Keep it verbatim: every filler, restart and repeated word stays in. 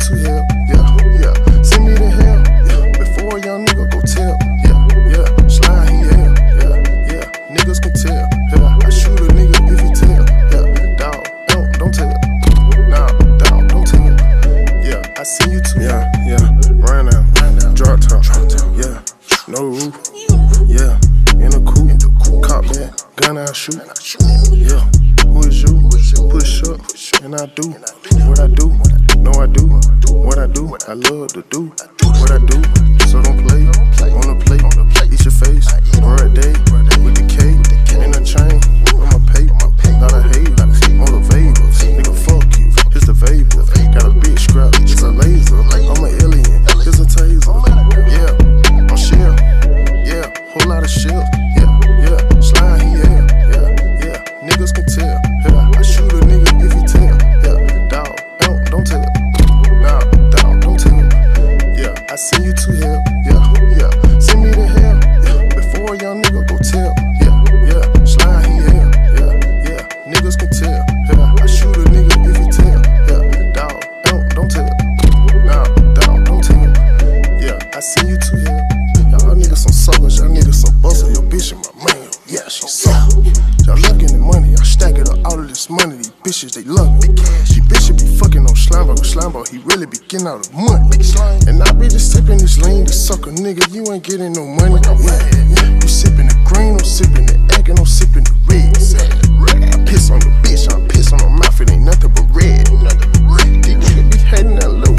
to hell, yeah, yeah. Send me to hell, yeah. Before a young nigga go tell, yeah, yeah. Slime, he hell, yeah, yeah. Niggas can tell, yeah. I shoot a nigga if he tell, yeah. Dog, don't, don't tell, nah, dog, don't tell, yeah. I send you to yeah, yeah. Run out, drop top, yeah. No roof, yeah. In a coupe, in the coupe, cop that, gun I shoot, yeah. Who is you? Push up, and I do what I do. No, I do what I do. I love to do what I do. So don't play on the plate. Eat your face, right day with the K and a chain on my paper. Not a hater, motivate. Nigga, fuck you. It's the vapor. Got a big scrap. It's a laser. I'm an alien. It's a taser. Yeah, I'm shell. Yeah, whole lot of shell. Yeah, yeah. Slime, he yeah, yeah, yeah. Niggas can tell. Yeah, I shoot a nigga if he tell. Yeah, dog, don't, don't tell. Nah, dog, don't tell. Yeah, I send you to hell. Yeah, yeah. Send me to hell. Yeah, before a young nigga go tell. Yeah, yeah. Slime, he yeah, yeah, yeah. Niggas can tell. Yeah, I shoot a nigga if he tell. Yeah, dog, don't, don't tell. Nah, dog, don't tell. Yeah, I send you to hell. Y'all niggas some suckers, y'all niggas some busters. Your bitch in my man, yeah, she suck. Y'all love getting money, I stack it up all of this money. These bitches, they love me. These bitches be fucking on Slimeball, Slimeball, he really be getting out of money. And I be just sipping this lean, the sucker nigga, you ain't getting no money. Yeah, you sipping the green, I'm sipping the egg, and I'm sipping the red. I piss on the bitch, I piss on her mouth, it ain't nothing but red. These niggas be hating that little